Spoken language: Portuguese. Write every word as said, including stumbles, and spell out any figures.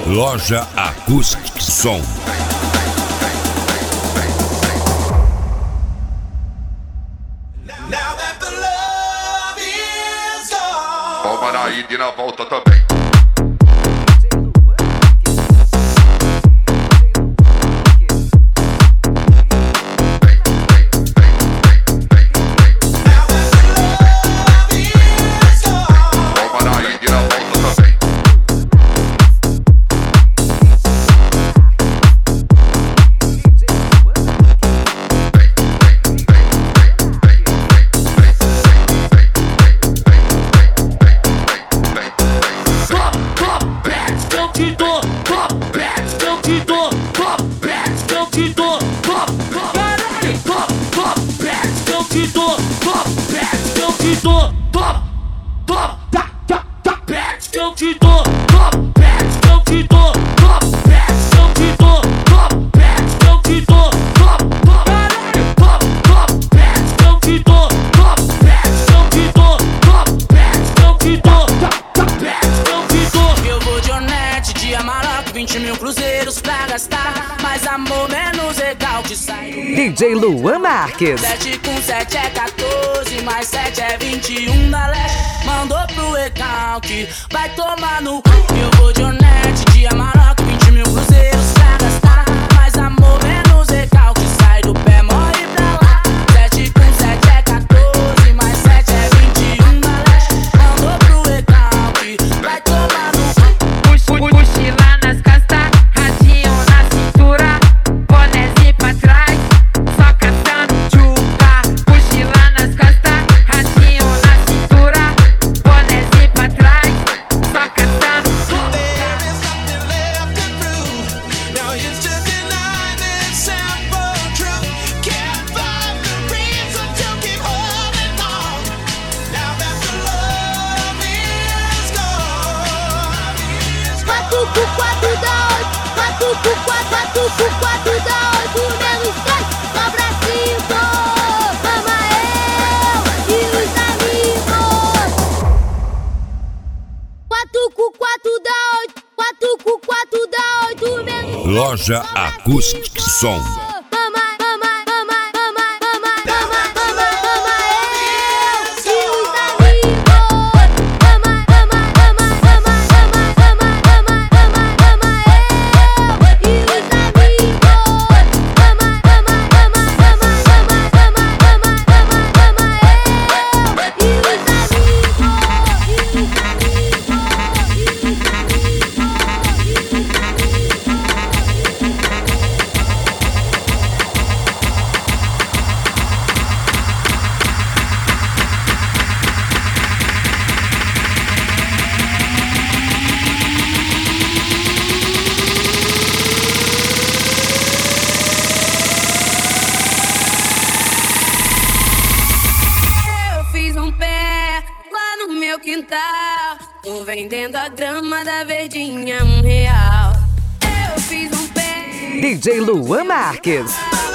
Loja Acústica Som. Toma na ida e na volta também. vinte mil cruzeiros pra gastar, mais amor, menos legal que sai. D J Luan Marques. sete com sete é quatorze, mais sete é vinte e um da leste. Mandou pro recalque, vai tomar no cu. Eu vou de Onete, de Amarok, vinte mil cruzeiros pra gastar, mais amor, menos legal que sai do pé, morre pra lá. sete com sete é quatorze, mais sete é vinte e um da leste. Mandou pro recalque, vai tomar no cu. Mochila nas costas, radinho na cintura, bonézinho pra trás, só cantando tchuca. Mochila nas costas, radinho na cintura, bonézinho pra trás, só cantando tchuca. Quatro, quatro dá oito, quatro, quatro, quatro, quatro dá oito, menos dois, sobra cinco. Mama eu e os amigos. Quatro, quatro dá oito, quatro, quatro dá oito, menos dois. Loja Acústica Som. Quintal, tô vendendo a grama da verdinha um real. Eu fiz um pé. D J Luan Marques.